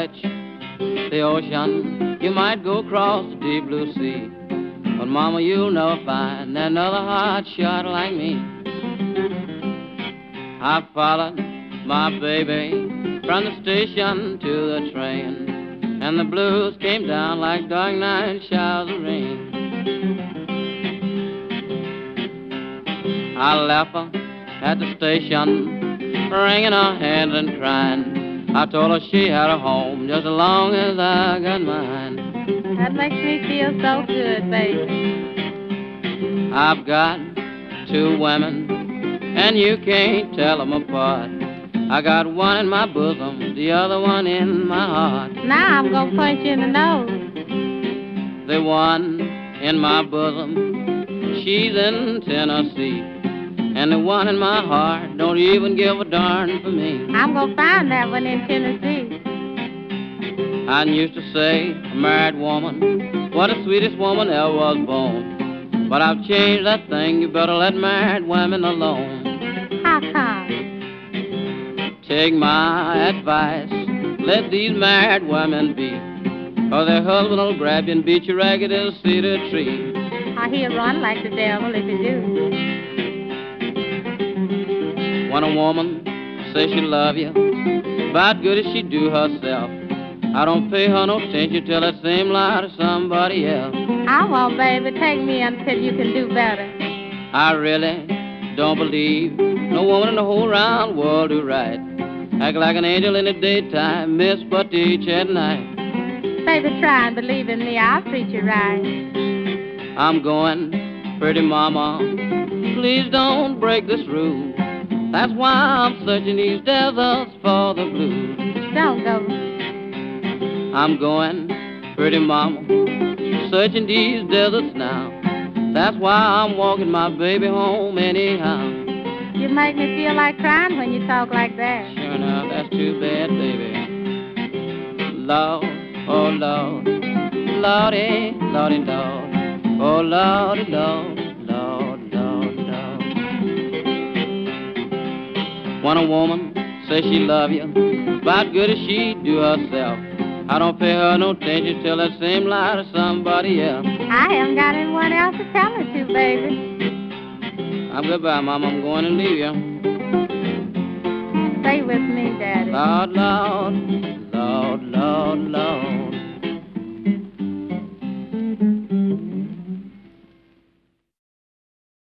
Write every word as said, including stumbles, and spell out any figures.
reach the ocean, you might go across the deep blue sea. But mama, you'll never find another hot shot like me. I followed my baby from the station to the train, and the blues came down like dark night showers of rain. I left her at the station, wringing her hands and crying. I told her she had a home just as long as I got mine. That makes me feel so good, baby. I've got two women, and you can't tell them apart. I got one in my bosom, the other one in my heart. Now I'm gonna punch you in the nose. The one in my bosom, she's in Tennessee. And the one in my heart don't even give a darn for me. I'm gonna find that one in Tennessee. I used to say, a married woman, what the sweetest woman ever was born. But I've changed that thing, you better let married women alone. How come? Take my advice, let these married women be, or their husband will grab you and beat you ragged as a cedar tree. Oh, he'll run like the devil if you do. When a woman says she love you, about good as she do herself, I don't pay her no attention till that same lie to somebody else. I won't, baby. Take me until you can do better. I really don't believe no woman in the whole round world do right. Act like an angel in the daytime, miss but teach at night. Baby, try and believe in me. I'll treat you right. I'm going, pretty mama, please don't break this rule. That's why I'm searching these deserts for the blues. Don't go. I'm going, pretty mama, searching these deserts now. That's why I'm walking my baby home anyhow. You make me feel like crying when you talk like that. Sure enough, that's too bad, baby. Lord, oh Lord, Lordy, Lordy, Lord, oh Lordy, Lord, Lord, Lord, Lord. When a woman says she love you, about good as she do herself, I don't pay her no attention till that same lie to somebody else. I haven't got anyone else to tell it to, baby. I'm goodbye, Mama. I'm going to leave you. Stay with me, Daddy. Lord, Lord.